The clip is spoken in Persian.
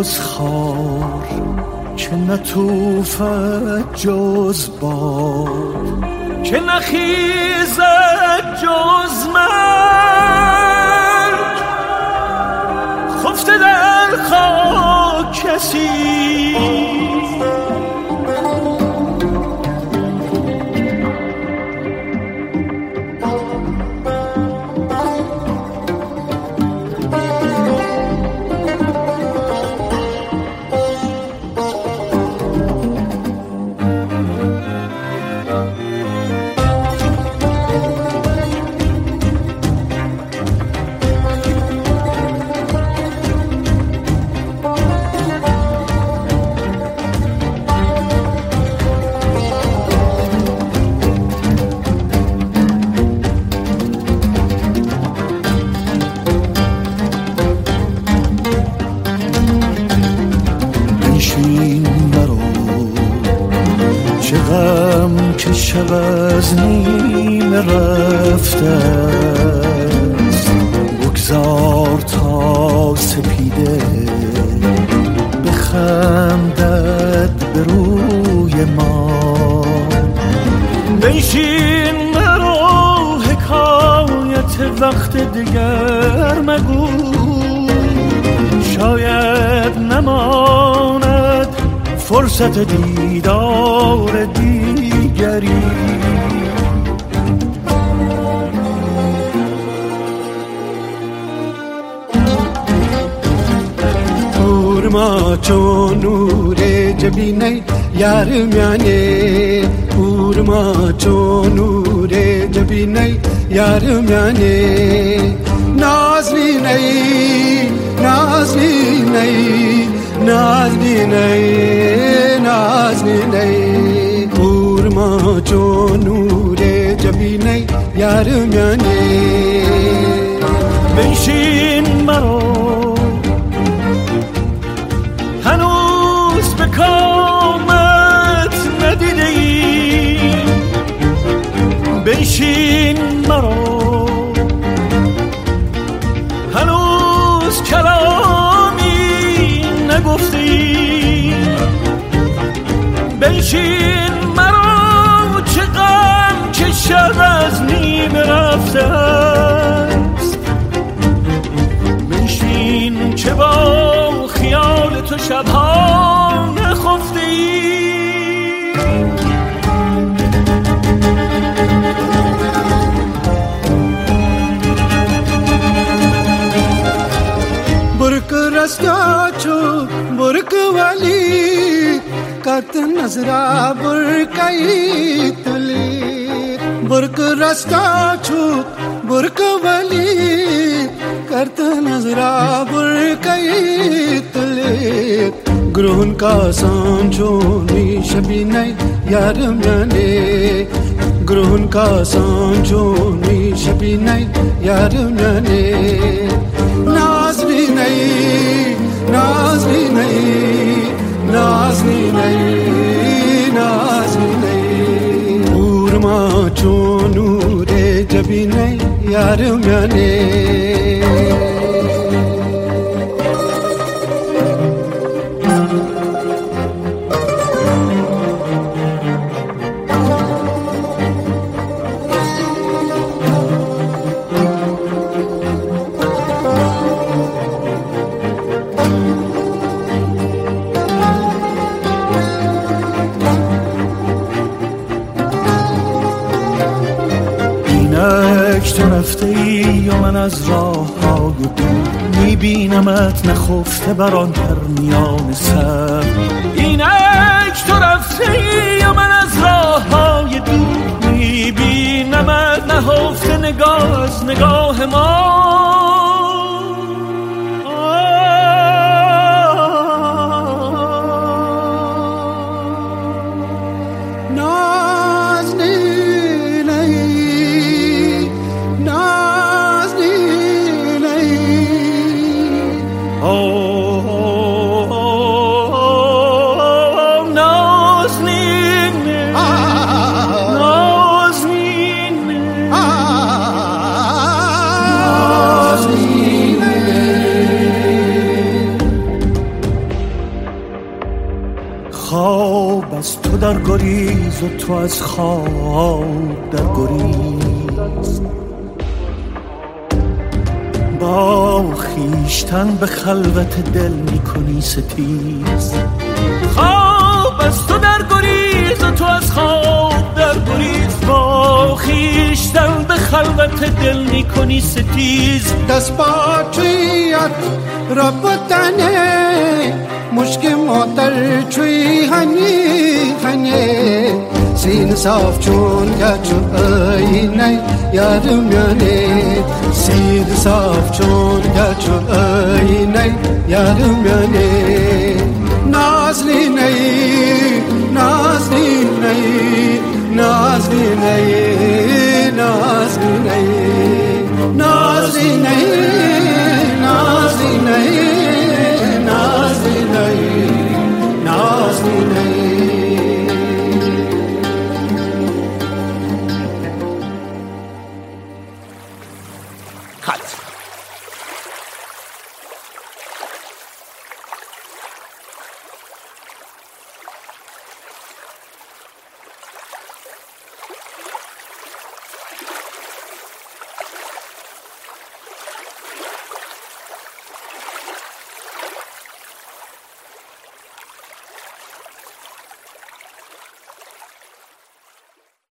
جز خار، که نتوفد جز باد، که نخیزد جز مرگ. خفته در خاک کسی که شب از نیمه رفته است. بگذار تا سپیده بخندد به روی ما. بنشین مرو حکایت وقت دیگر مگو، شاید نماند فرصت دیدار دیگری. پورما چون نور جبینه یار میانه، پورما چون نور جبینه یار میانه. نازنینه نازنینه نازنینه نازنینه، پورما چون نور جبینه یار میانه. بنشین مرو هنوز به کامت ندیده ای، بنشین مرو هنوز کلامی نگفتی. بنشین مرو چه غم که شب از نیمه رفته است. بنشین که با خیال تو شبها نخفتی. برک رستا چو برک والی کت نظرا برکای تلی. برک رستا چو برک والی کت نظرا برکای تلی. گرون کا سانچونی شبینه یار میانه، گرون کا سانچونی شبینه یار میانه. نازنینه نازنینه نازنینه نازنینه، پورما چون نور جبینه یار میانه. تو رفته ای و من از راه های دور میبینمت نخفته بر آن پرنیان سر. اینک تو رفته ای و من از راه های دور میبینمت نهفته نگاه از نگاه ما. و تو از خواب در گریز. با خیشتن به خلوت دل میکنی ستیز. خواب از تو در گریز و تو از خواب در گریز. با خیشتن به خلوت دل میکنی ستیز. دست باچویت ربطنه مشک موتر چوی هنی هنی. سین صاف چون گچو اینه یارم یانه. سین صاف چون گچو اینه یارم یانه. نازلینه نازلینه نازلینه نازلینه نازلینه نازلینه نازلینه نازلینه. خط